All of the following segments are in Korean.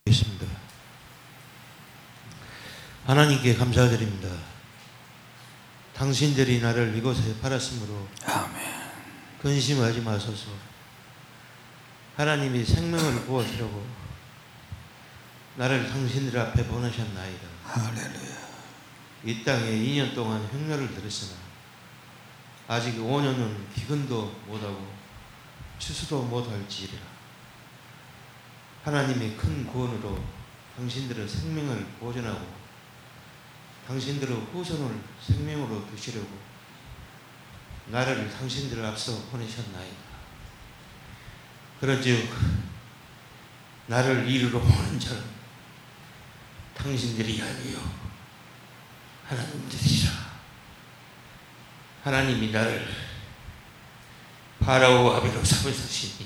있습니다. 하나님께 감사드립니다. 당신들이 나를 이곳에 팔았으므로 아멘. 근심하지 마소서. 하나님이 생명을 부어주려고 나를 당신들 앞에 보내셨나이다. 할렐루야. 이 땅에 2년 동안 흉년을 들였으나 아직 5년은 기근도 못하고 추수도 못할지리라. 하나님이 큰 구원으로 당신들의 생명을 보존하고 당신들의 후손을 생명으로 두시려고 나를 당신들 앞서 보내셨나이다. 그런즉 나를 이루러 오는 자는 당신들이 아니요 하나님들이시라. 하나님이 나를 파라오 아비로 삼으시니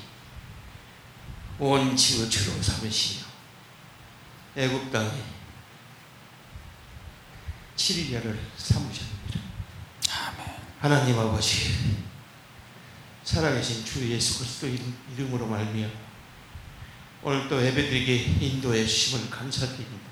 온 지구처럼 삼으시며 애굽 땅에 7일야를 삼으셨느니라. 아멘. 하나님 아버지, 살아계신 주 예수 그리스도 이름으로 말미암아 오늘 또 예배드리게 인도해 주심을 감사드립니다.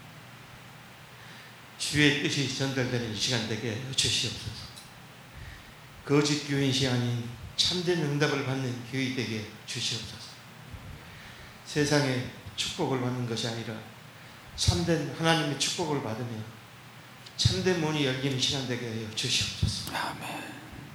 주의 뜻이 전달되는 이 시간 되게 하여 주시옵소서. 거짓 교인이 아닌 참된 응답을 받는 교회 되게 주시옵소서. 세상에 축복을 받는 것이 아니라 참된 하나님의 축복을 받으며 참된 문이 열리는 시간 되게 하여 주시옵소서. 아멘.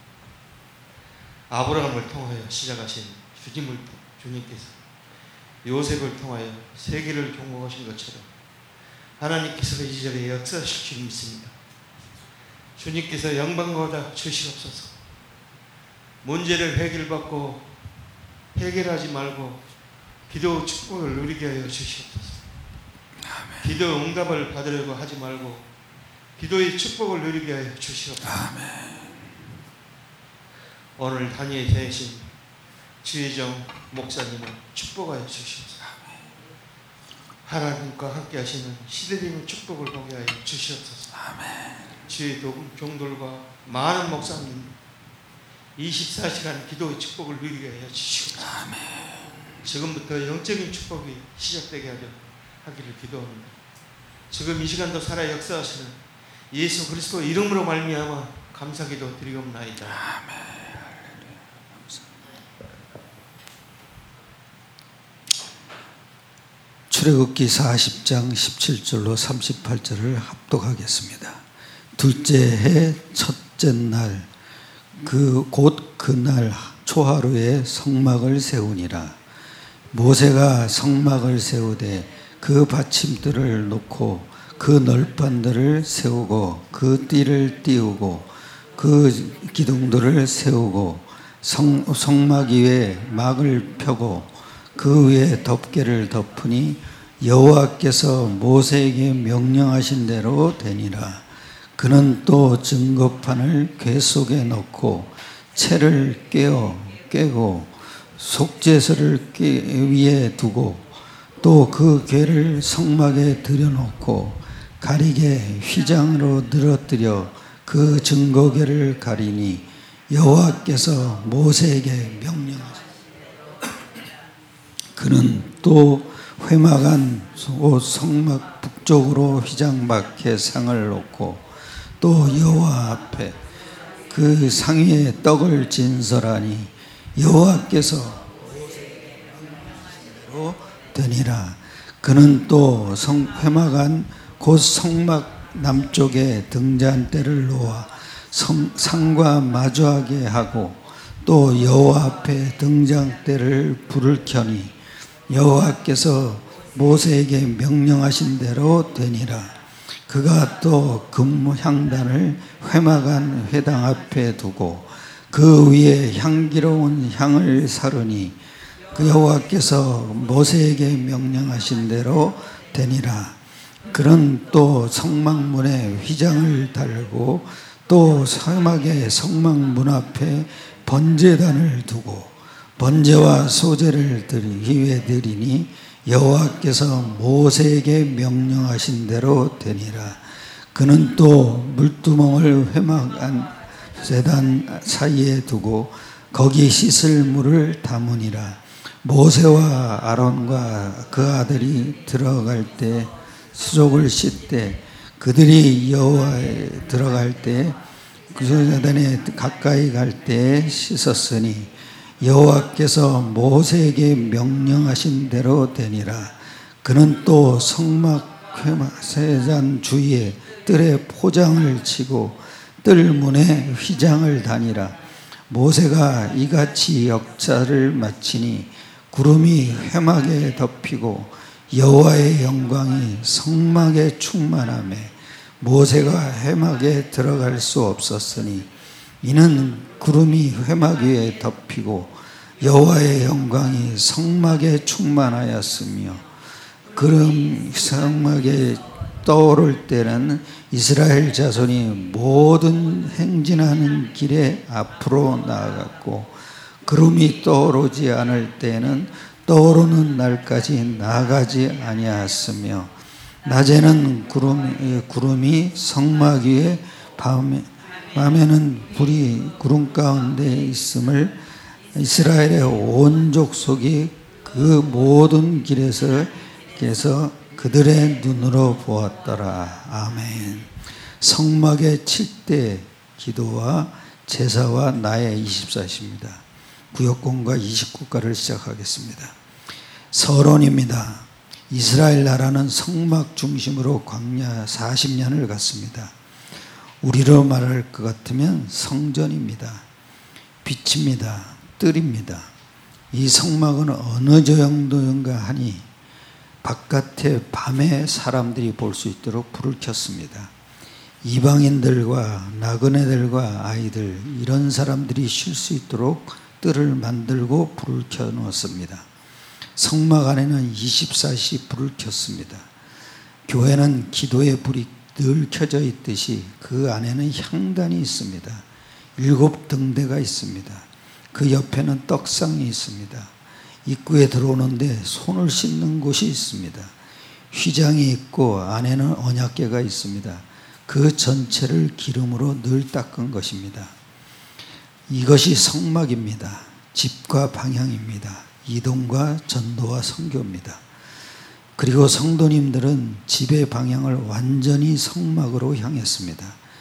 아브라함을 통하여 시작하신 주님께서 요셉을 통하여 세계를 경공하신 것처럼 하나님께서 이 시절에 역사하실 줄 믿습니다. 주님께서 영광받아 주시옵소서. 문제를 해결받고 해결하지 말고 기도 축복을 누리게 하여 주시옵소서. 아멘. 기도 응답을 받으려고 하지 말고 기도의 축복을 누리게 하여 주시옵소서. 아멘. 오늘 단위에 계신 주혜정 목사님을 축복하여 주시옵소서. 하나님과 함께 하시는 시대적인 축복을 보게 하여 주시옵소서. 아멘. 주의 종들과 많은 목사님 24시간 기도의 축복을 누리게 하여 주시옵소서. 아멘. 지금부터 영적인 축복이 시작되게 하기를 기도합니다. 지금 이 시간도 살아 역사하시는 예수 그리스도 이름으로 말미암아 감사기도 드리옵나이다. 아멘. 출애굽기 40장 17절로 38절을 합독하겠습니다. 둘째 해 첫째 날 곧 그날 초하루에 성막을 세우니라. 모세가 성막을 세우되 그 받침들을 놓고 그 널판들을 세우고 그 띠를 띄우고 그 기둥들을 세우고 성막 위에 막을 펴고 그 위에 덮개를 덮으니 여호와께서 모세에게 명령하신 대로 되니라. 그는 또 증거판을 궤 속에 넣고 채를 깨고 속죄서를 위에 두고 또 그 궤를 성막에 들여놓고 가리개 휘장으로 늘어뜨려 그 증거궤를 가리니 여호와께서 모세에게 명령하셨다. 그는 또 회막안 옷 성막 북쪽으로 휘장 밖에 상을 놓고 또 여호와 앞에 그 상 위에 떡을 진설하니 여호와께서 되니라. 그는 또 회막안 곧 성막 남쪽에 등잔대를 놓아 상과 마주하게 하고 또 여호와 앞에 등잔대를 불을 켜니 여호와께서 모세에게 명령하신 대로 되니라. 그가 또 금향단을 회막안 회당 앞에 두고 그 위에 향기로운 향을 사르니 그 여호와께서 모세에게 명령하신 대로 되니라. 그는 또 성막문에 휘장을 달고 또 사막의 성막문 앞에 번제단을 두고 번제와 소제를 드리니 여호와께서 모세에게 명령하신 대로 되니라. 그는 또 물두멍을 회막 안 제단 사이에 두고 거기 씻을 물을 담으니라. 모세와 아론과 그 아들이 들어갈 때 수족을 씻되 그들이 여호와에 들어갈 때 구제단에 가까이 갈 때 씻었으니 여호와께서 모세에게 명령하신 대로 되니라. 그는 또 성막 세잔 주위에 뜰에 포장을 치고 뜰 문에 휘장을 다니라. 모세가 이같이 역사를 마치니 구름이 회막에 덮이고 여호와의 영광이 성막에 충만하며 모세가 회막에 들어갈 수 없었으니 이는 구름이 회막 위에 덮이고 여호와의 영광이 성막에 충만하였으며 구름 성막에 떠오를 때는 이스라엘 자손이 모든 행진하는 길에 앞으로 나아갔고 구름이 떠오르지 않을 때에는 떠오르는 날까지 나아가지 아니하였으며 낮에는 구름이 성막 위에 밤에는 불이 구름 가운데 있음을 이스라엘의 온 족속이 그 모든 길에서 그들의 눈으로 보았더라. 아멘. 성막에 칠 때 기도와 제사와 나의 24시입니다. 구역공과 29가를 시작하겠습니다. 서론입니다. 이스라엘 나라는 성막 중심으로 광야 40년을 갔습니다. 우리로 말할 것 같으면 성전입니다. 빛입니다. 뜰입니다. 이 성막은 어느 정도인가 하니 바깥에 밤에 사람들이 볼 수 있도록 불을 켰습니다. 이방인들과 나그네들과 아이들 이런 사람들이 쉴 수 있도록 뜰을 만들고 불을 켜놓았습니다. 성막 안에는 24시 불을 켰습니다. 교회는 기도의 불이 늘 켜져 있듯이 그 안에는 향단이 있습니다. 7등대가 있습니다. 그 옆에는 떡상이 있습니다. 입구에 들어오는데 손을 씻는 곳이 있습니다. 휘장이 있고 안에는 언약궤가 있습니다. 그 전체를 기름으로 늘 닦은 것입니다. 이것이 성막입니다. 집과 방향입니다. 이동과 전도와 선교입니다. 그리고 성도님들은 집의 방향을 완전히 성막으로 향했습니다.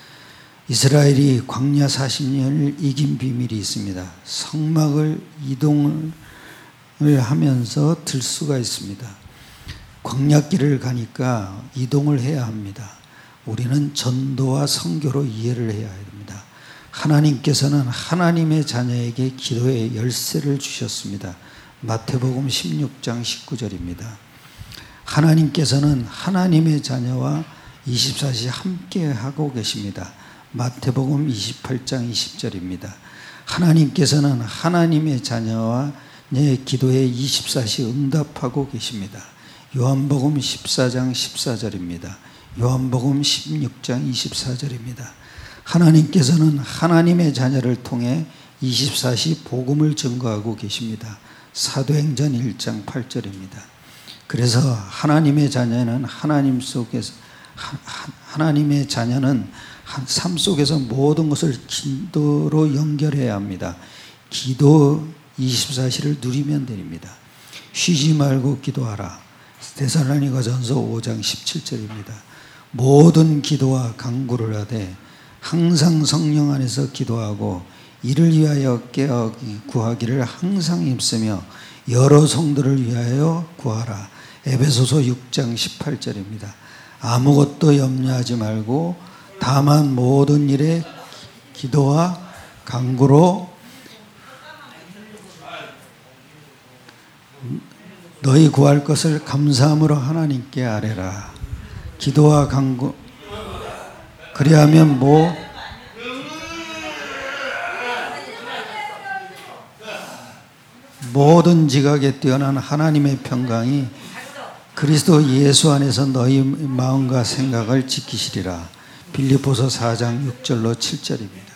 이스라엘이 광야 40년을 이긴 비밀이 있습니다. 성막을 이동을 하면서 들 수가 있습니다. 광야길을 가니까 이동을 해야 합니다. 우리는 전도와 선교로 이해를 해야 합니다. 하나님께서는 하나님의 자녀에게 기도의 열쇠를 주셨습니다. 마태복음 16장 19절입니다. 하나님께서는 하나님의 자녀와 24시 함께 하고 계십니다. 마태복음 28장 20절입니다. 하나님께서는 하나님의 자녀와 내 기도에 24시 응답하고 계십니다. 요한복음 14장 14절입니다. 요한복음 16장 24절입니다. 하나님께서는 하나님의 자녀를 통해 24시 복음을 증거하고 계십니다. 사도행전 1장 8절입니다. 그래서 하나님의 자녀는 하나님의 자녀는 삶 속에서 모든 것을 기도로 연결해야 합니다. 기도 24시를 누리면 됩니다. 쉬지 말고 기도하라. 데살로니가전서 5장 17절입니다. 모든 기도와 간구를 하되 항상 성령 안에서 기도하고 이를 위하여 깨어 구하기를 항상 힘쓰며 여러 성도를 위하여 구하라. 에베소서 6장 18절입니다. 아무것도 염려하지 말고 다만 모든 일에 기도와 간구로 너희 구할 것을 감사함으로 하나님께 아뢰라. 기도와 간구 그리하면 모든 지각에 뛰어난 하나님의 평강이 그리스도 예수 안에서 너희 마음과 생각을 지키시리라. 빌립보서 4장 6절로 7절입니다.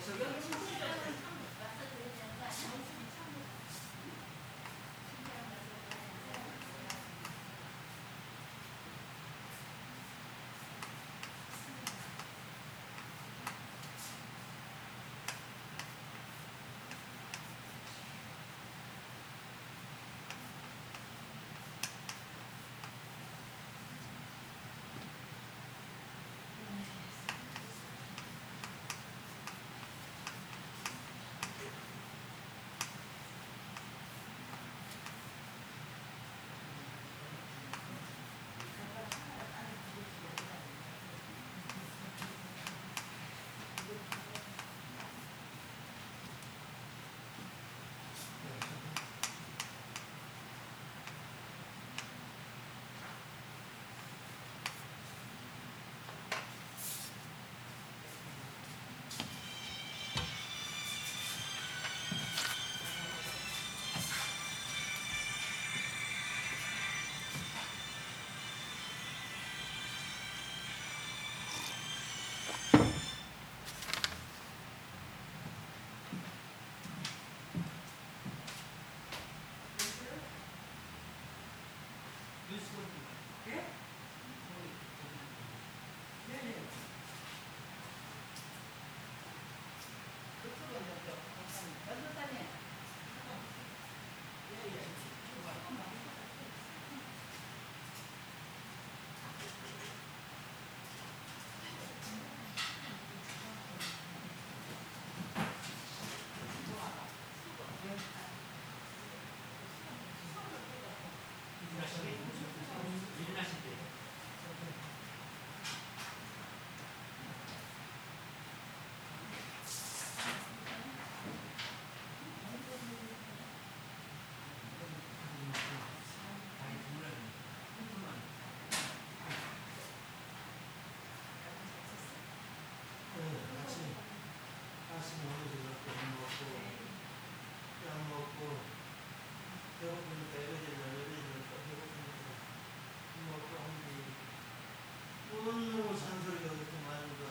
너무 잔소리가 그렇게 많은가.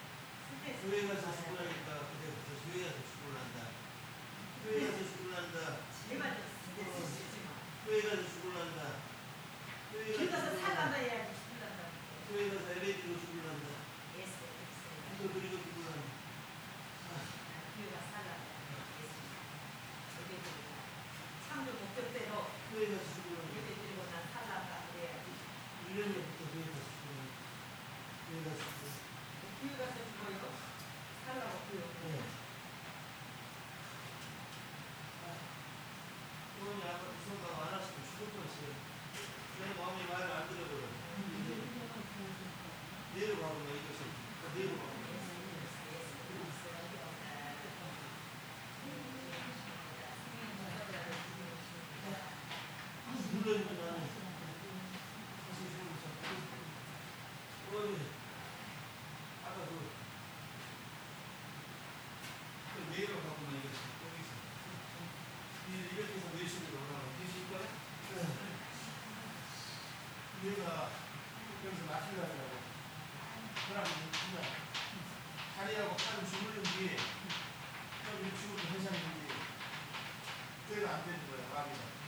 교회 가서 죽으라니까 그때부터 교회 가서 죽으란다. 교회 가서 죽으란다. 교회 가서 죽으란다. 교회 가서 살란다 해야지. 교회 가서 LAD로 죽으란다. 이거 그리고 죽으란다. 교회가 살란다. 창조 목적대로 교회 가서 죽으란다. 예배 드리고 난 살란다 그래야지. 1년 전부터 교회 가서 죽으란다. 교회 가서 죽으란다. 교회 가서 죽어요. 살라고 교회. 네. 그분이 아까 그 생각 안 하시면 죽을 뻔했어요. 내 마음이 말을 안 들어버려. 내려가고 나 이것을 내려가고. 물론이면 나는 사실 죽으면서 아까 그 내려가고 나 이것을 거기서 이렇게 해서 내식으로 올라가 계실까요? 얘가 여기서 마시려고 그러면 진짜 다리하고 팔을 주물른 뒤에 좀 유치고도 해상인지 그래도 안 되는 거야 마비가.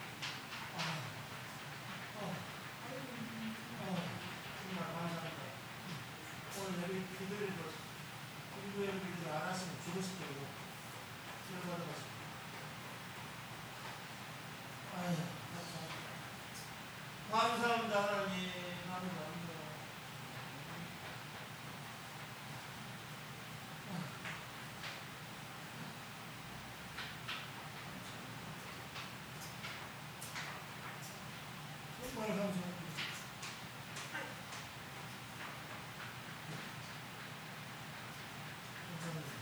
정말 감사합니다. 오늘 여기 기도리도 공부 형님들 안 왔으면 죽었을 거고 기도받아봤습니다. 아유, 감사합니다 하나님. 감사합니다. 정말 감사합니다. 감사합니다.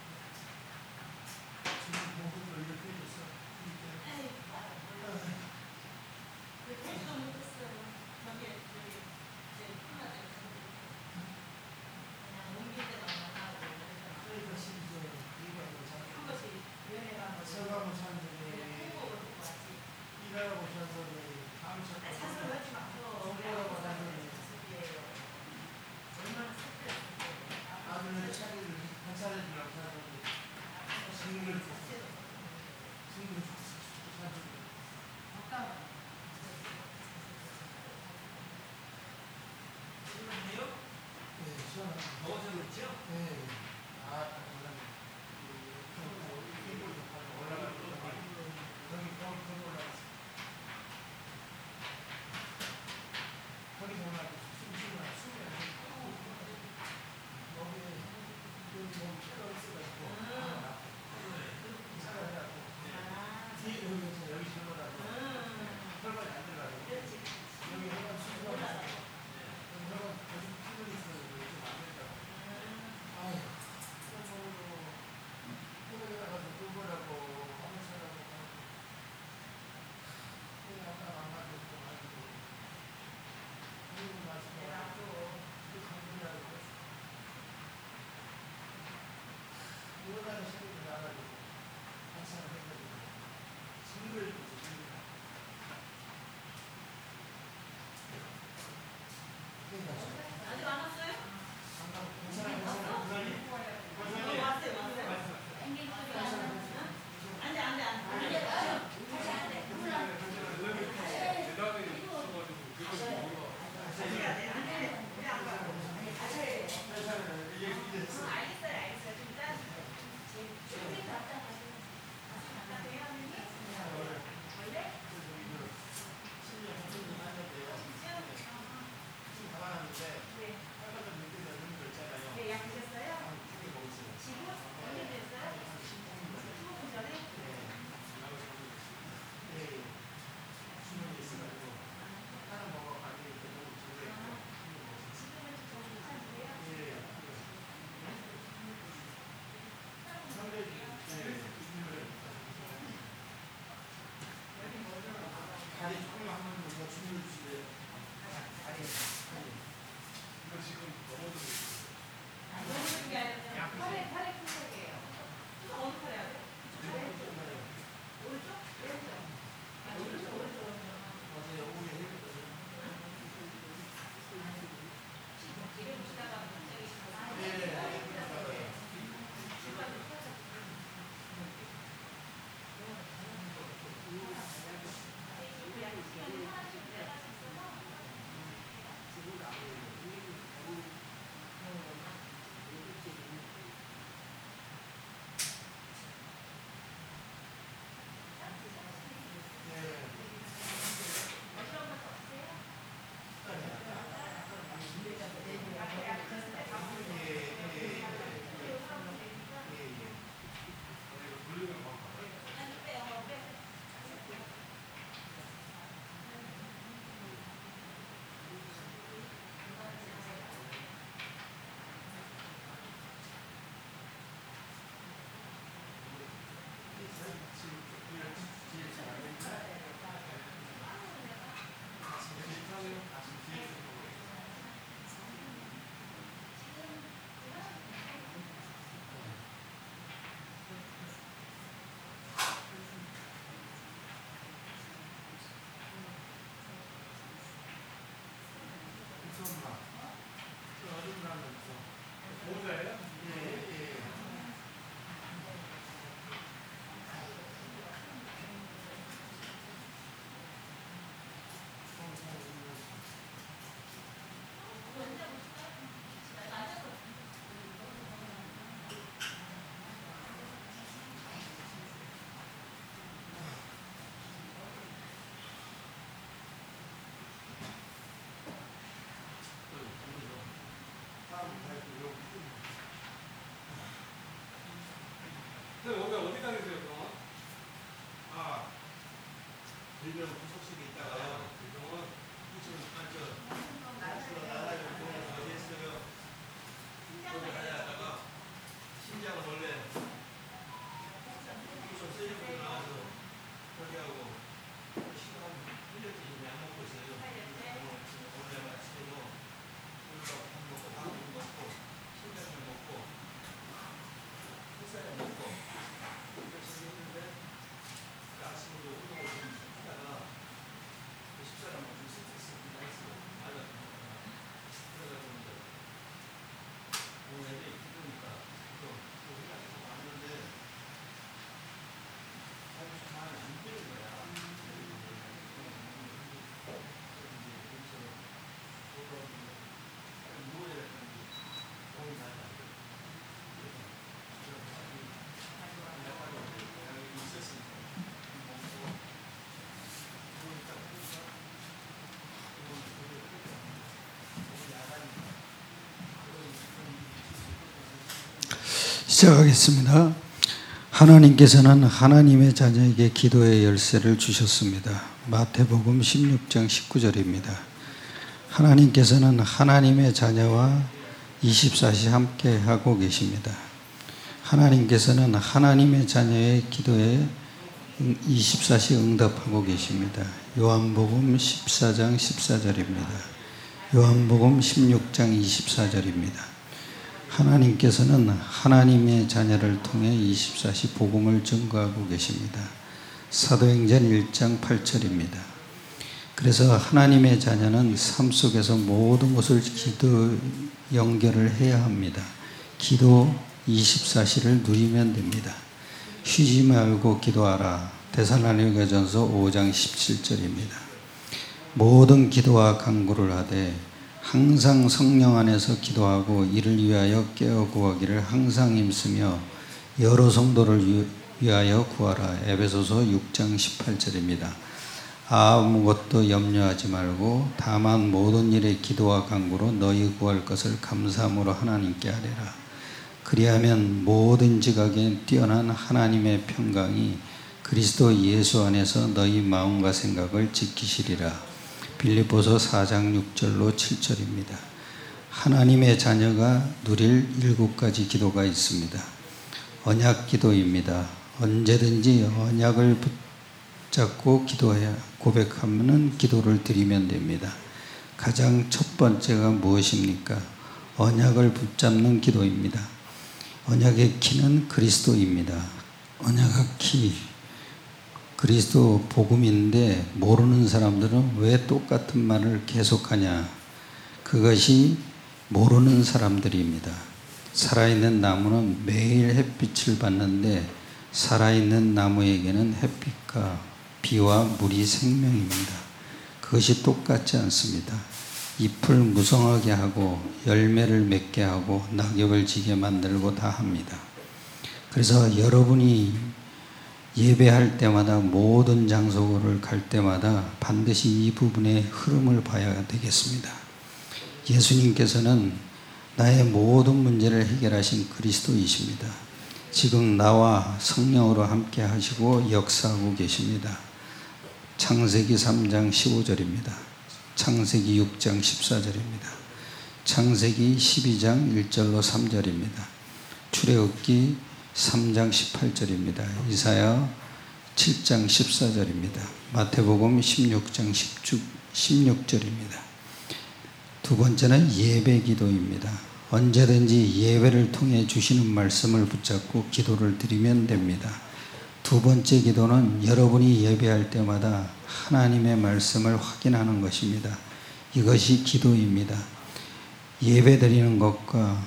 지금 공부를 이렇게 해줬어. 제주도 못했어요. 아직 안 왔어요? 시작하겠습니다. 하나님께서는 하나님의 자녀에게 기도의 열쇠를 주셨습니다. 마태복음 16장 19절입니다. 하나님께서는 하나님의 자녀와 24시 함께 하고 계십니다. 하나님께서는 하나님의 자녀의 기도에 24시 응답하고 계십니다. 요한복음 14장 14절입니다. 요한복음 16장 24절입니다. 하나님께서는 하나님의 자녀를 통해 24시 복음을 증거하고 계십니다. 사도행전 1장 8절입니다. 그래서 하나님의 자녀는 삶 속에서 모든 것을 기도 연결을 해야 합니다. 기도 24시를 누리면 됩니다. 쉬지 말고 기도하라. 데살로니가전서 5장 17절입니다. 모든 기도와 간구를 하되 항상 성령 안에서 기도하고 이를 위하여 깨어 구하기를 항상 힘쓰며 여러 성도를 위하여 구하라. 에베소서 6장 18절입니다. 아무것도 염려하지 말고 다만 모든 일에 기도와 간구로 너희 구할 것을 감사함으로 하나님께 아뢰라. 그리하면 모든 지각에 뛰어난 하나님의 평강이 그리스도 예수 안에서 너희 마음과 생각을 지키시리라. 빌립보서 4장 6절로 7절입니다. 하나님의 자녀가 누릴 7가지 기도가 있습니다. 언약 기도입니다. 언제든지 언약을 붙잡고 기도해야 고백하면 기도를 드리면 됩니다. 가장 첫 번째가 무엇입니까? 언약을 붙잡는 기도입니다. 언약의 키는 그리스도입니다. 언약의 키 그리스도 복음인데 모르는 사람들은 왜 똑같은 말을 계속하냐? 그것이 모르는 사람들입니다. 살아있는 나무는 매일 햇빛을 받는데 살아있는 나무에게는 햇빛과 비와 물이 생명입니다. 그것이 똑같지 않습니다. 잎을 무성하게 하고 열매를 맺게 하고 낙엽을 지게 만들고 다 합니다. 그래서 여러분이 예배할 때마다 모든 장소를 갈 때마다 반드시 이 부분의 흐름을 봐야 되겠습니다. 예수님께서는 나의 모든 문제를 해결하신 그리스도이십니다. 지금 나와 성령으로 함께 하시고 역사하고 계십니다. 창세기 3장 15절입니다. 창세기 6장 14절입니다. 창세기 12장 1절로 3절입니다. 출애굽기 3장 18절입니다. 이사야 7장 14절입니다. 마태복음 16장 16절입니다. 두 번째는 예배 기도입니다. 언제든지 예배를 통해 주시는 말씀을 붙잡고 기도를 드리면 됩니다. 두 번째 기도는 여러분이 예배할 때마다 하나님의 말씀을 확인하는 것입니다. 이것이 기도입니다. 예배 드리는 것과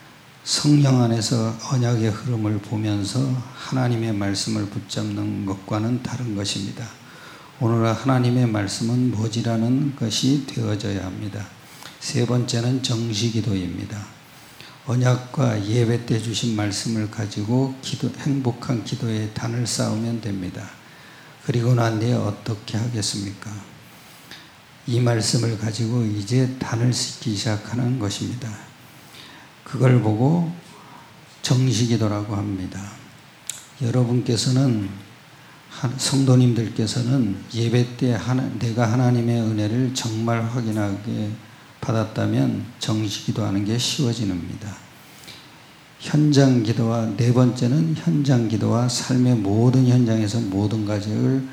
성령 안에서 언약의 흐름을 보면서 하나님의 말씀을 붙잡는 것과는 다른 것입니다. 오늘 하나님의 말씀은 뭐지라는 것이 되어져야 합니다. 세 번째는 정시기도입니다. 언약과 예배 때 주신 말씀을 가지고 행복한 기도의 단을 쌓으면 됩니다. 그리고 난 뒤에 어떻게 하겠습니까? 이 말씀을 가지고 이제 단을 쌓기 시작하는 것입니다. 그걸 보고 정시기도라고 합니다. 여러분께서는 성도님들께서는 예배 때 내가 하나님의 은혜를 정말 확인하게 받았다면 정시기도하는 게 쉬워집니다. 현장기도와 네 번째는 현장기도와 삶의 모든 현장에서 모든 가지를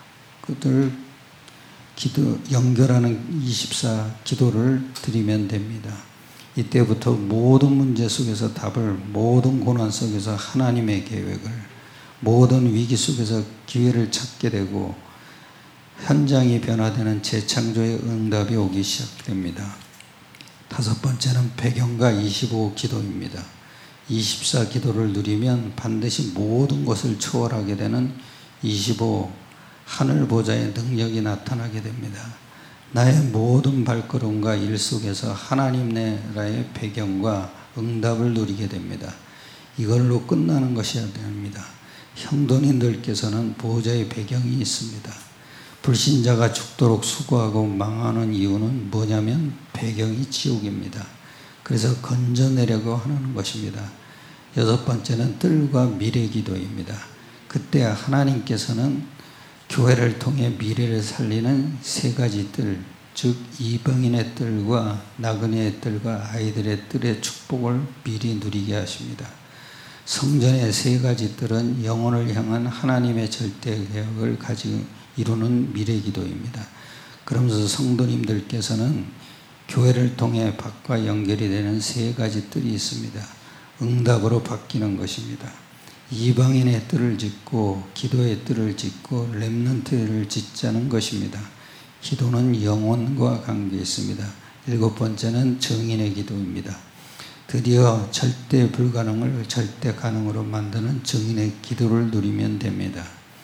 연결하는 24 기도를 드리면 됩니다. 이때부터 모든 문제 속에서 답을, 모든 고난 속에서 하나님의 계획을, 모든 위기 속에서 기회를 찾게 되고 현장이 변화되는 재창조의 응답이 오기 시작됩니다. 다섯 번째는 배경과 25 기도입니다. 24 기도를 누리면 반드시 모든 것을 초월하게 되는 25 하늘 보좌의 능력이 나타나게 됩니다. 나의 모든 발걸음과 일 속에서 하나님 나라의 배경과 응답을 누리게 됩니다. 이걸로 끝나는 것이 아닙니다. 형도님들께서는 보호자의 배경이 있습니다. 불신자가 죽도록 수고하고 망하는 이유는 뭐냐면 배경이 지옥입니다. 그래서 건져내려고 하는 것입니다. 6번째는 뜰과 미래 기도입니다. 그때 하나님께서는 교회를 통해 미래를 살리는 3가지 뜰, 즉 이방인의 뜰과 나그네의 뜰과 아이들의 뜰의 축복을 미리 누리게 하십니다. 성전의 3가지 뜰은 영혼을 향한 하나님의 절대 계획을 가지고 이루는 미래 기도입니다. 그러면서 성도님들께서는 교회를 통해 밖과 연결이 되는 3가지 뜰이 있습니다. 응답으로 바뀌는 것입니다. 이방인의 뜰을 짓고 기도의 뜰을 짓고 렘넌트를 짓자는 것입니다. 기도는 영혼과 관계 있습니다. 7번째는 정인의 기도입니다. 드디어 절대 불가능을 절대 가능으로 만드는 정인의 기도를 누리면 됩니다.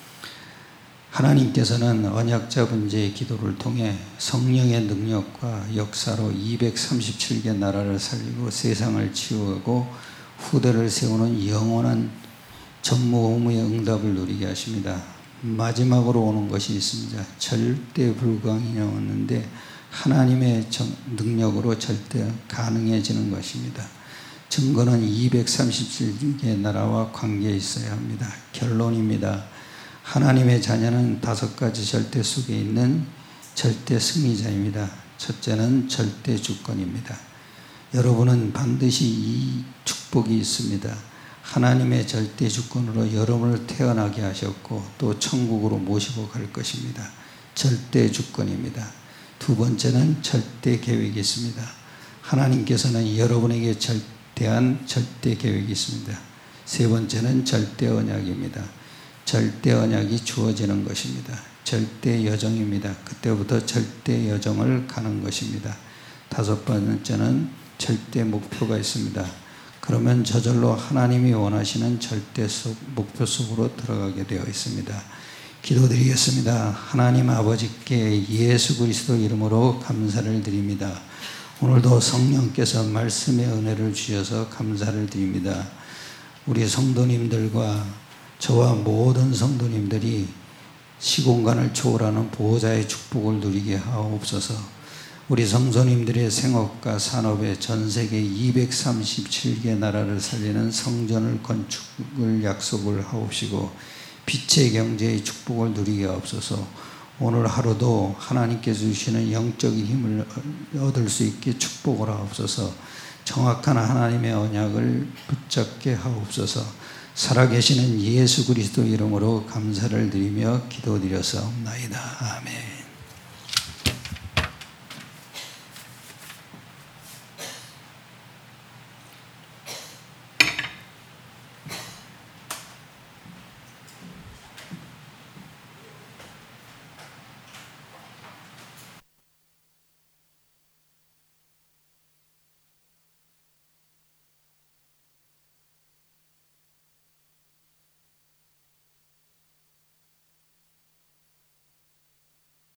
하나님께서는 언약자분제의 기도를 통해 성령의 능력과 역사로 237개 나라를 살리고 세상을 치유하고 후대를 세우는 영원한 전무후무의 응답을 누리게 하십니다. 마지막으로 오는 것이 있습니다. 절대 불가능이 왔는데 하나님의 능력으로 절대 가능해지는 것입니다. 증거는 237개 나라와 관계에 있어야 합니다. 결론입니다. 하나님의 자녀는 5가지 절대 속에 있는 절대 승리자입니다. 첫째는 절대 주권입니다. 여러분은 반드시 이 축복이 있습니다. 하나님의 절대 주권으로 여러분을 태어나게 하셨고 또 천국으로 모시고 갈 것입니다. 절대 주권입니다. 2번째는 절대 계획이 있습니다. 하나님께서는 여러분에게 절대한 절대 계획이 있습니다. 3번째는 절대 언약입니다. 절대 언약이 주어지는 것입니다. 절대 여정입니다. 그때부터 절대 여정을 가는 것입니다. 5번째는 절대 목표가 있습니다. 그러면 저절로 하나님이 원하시는 절대 목표 속으로 들어가게 되어 있습니다. 기도드리겠습니다. 하나님 아버지께 예수 그리스도 이름으로 감사를 드립니다. 오늘도 성령께서 말씀의 은혜를 주셔서 감사를 드립니다. 우리 성도님들과 저와 모든 성도님들이 시공간을 초월하는 보호자의 축복을 누리게 하옵소서. 우리 성도님들의 생업과 산업에 전 세계 237개 나라를 살리는 성전을 건축을 약속을 하옵시고 빛의 경제의 축복을 누리게 하옵소서. 오늘 하루도 하나님께서 주시는 영적인 힘을 얻을 수 있게 축복을 하옵소서. 정확한 하나님의 언약을 붙잡게 하옵소서. 살아계시는 예수 그리스도 이름으로 감사를 드리며 기도드려서옵나이다.